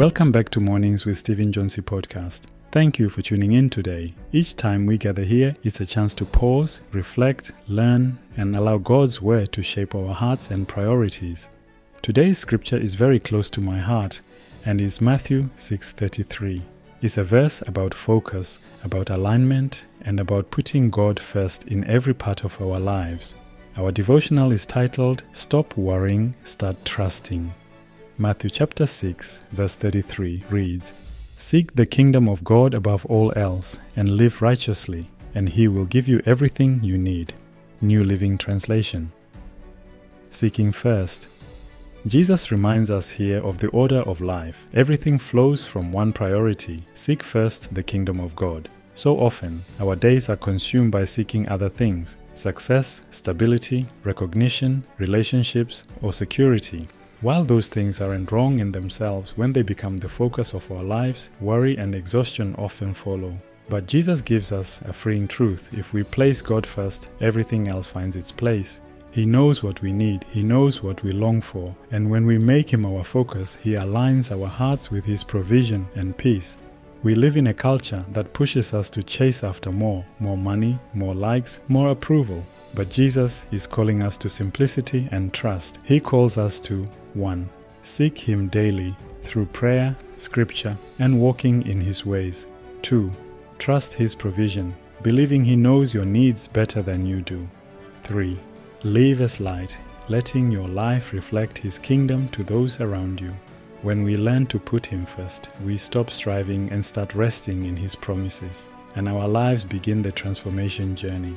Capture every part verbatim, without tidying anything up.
Welcome back to Mornings with Stephen Jonesy podcast. Thank you for tuning in today. Each time we gather here, it's a chance to pause, reflect, learn, and allow God's word to shape our hearts and priorities. Today's scripture is very close to my heart and is Matthew six thirty-three. It's a verse about focus, about alignment, and about putting God first in every part of our lives. Our devotional is titled, Stop Worrying, Start Trusting. Matthew chapter six, verse thirty-three reads, Seek the kingdom of God above all else, and live righteously, and He will give you everything you need. New Living Translation. Seeking first. Jesus reminds us here of the order of life. Everything flows from one priority: seek first the kingdom of God. So often, our days are consumed by seeking other things: success, stability, recognition, relationships, or security. While those things aren't wrong in themselves, when they become the focus of our lives, worry and exhaustion often follow. But Jesus gives us a freeing truth. If we place God first, everything else finds its place. He knows what we need, He knows what we long for, and when we make Him our focus, He aligns our hearts with His provision and peace. We live in a culture that pushes us to chase after more, more money, more likes, more approval. But Jesus is calling us to simplicity and trust. He calls us to one. Seek Him daily through prayer, scripture, and walking in His ways. two. Trust His provision, believing He knows your needs better than you do. three. Live as light, letting your life reflect His kingdom to those around you. When we learn to put Him first, we stop striving and start resting in His promises, and our lives begin the transformation journey.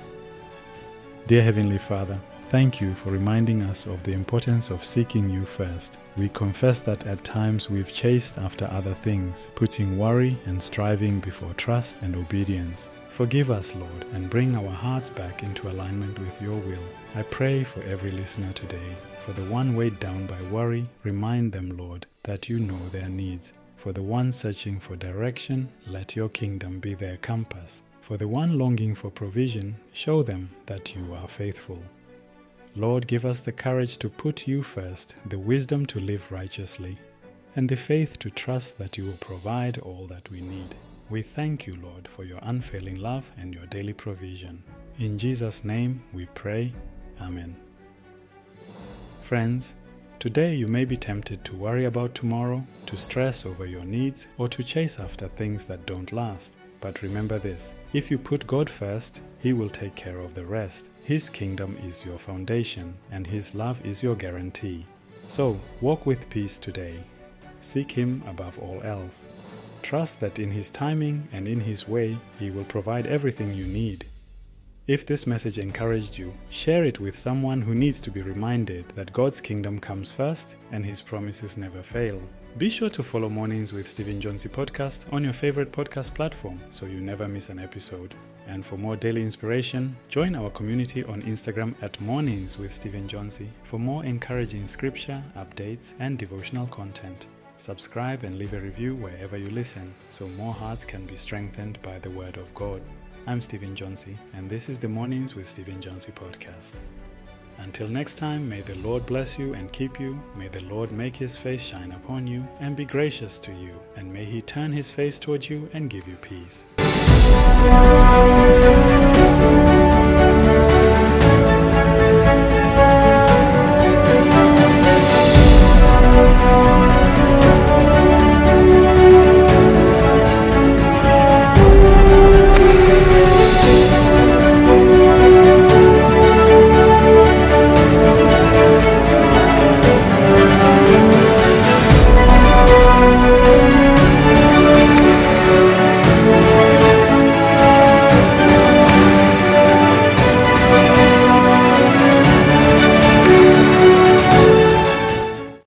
Dear Heavenly Father, thank you for reminding us of the importance of seeking you first. We confess that at times we've chased after other things, putting worry and striving before trust and obedience. Forgive us, Lord, and bring our hearts back into alignment with your will. I pray for every listener today. For the one weighed down by worry, remind them, Lord, that you know their needs. For the one searching for direction, let your kingdom be their compass. For the one longing for provision, show them that you are faithful. Lord, give us the courage to put you first, the wisdom to live righteously, and the faith to trust that you will provide all that we need. We thank you, Lord, for your unfailing love and your daily provision. In Jesus' name we pray. Amen. Friends, today you may be tempted to worry about tomorrow, to stress over your needs, or to chase after things that don't last. But remember this, if you put God first, He will take care of the rest. His kingdom is your foundation, and His love is your guarantee. So, walk with peace today. Seek Him above all else. Trust that in His timing and in His way, He will provide everything you need. If this message encouraged you, share it with someone who needs to be reminded that God's kingdom comes first and His promises never fail. Be sure to follow Mornings with Stephen Jonesy podcast on your favorite podcast platform so you never miss an episode. And for more daily inspiration, join our community on Instagram at Mornings with Stephen Jonesy for more encouraging scripture, updates, and devotional content. Subscribe and leave a review wherever you listen so more hearts can be strengthened by the Word of God. I'm Stephen Jonesy, and this is the Mornings with Stephen Jonesy podcast. Until next time, may the Lord bless you and keep you. May the Lord make His face shine upon you and be gracious to you. And may He turn His face toward you and give you peace.